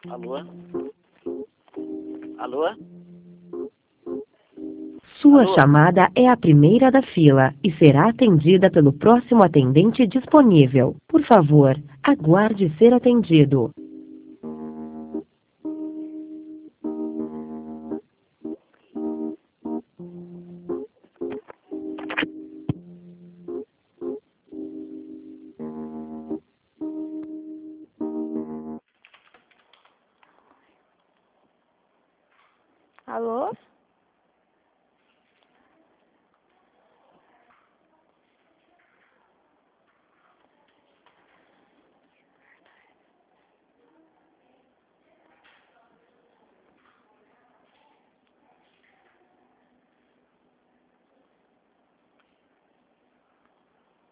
Alô? Alô? Sua Alô? chamada é a primeira da fila e será atendida pelo próximo atendente disponível. Por favor, aguarde ser atendido. Alô?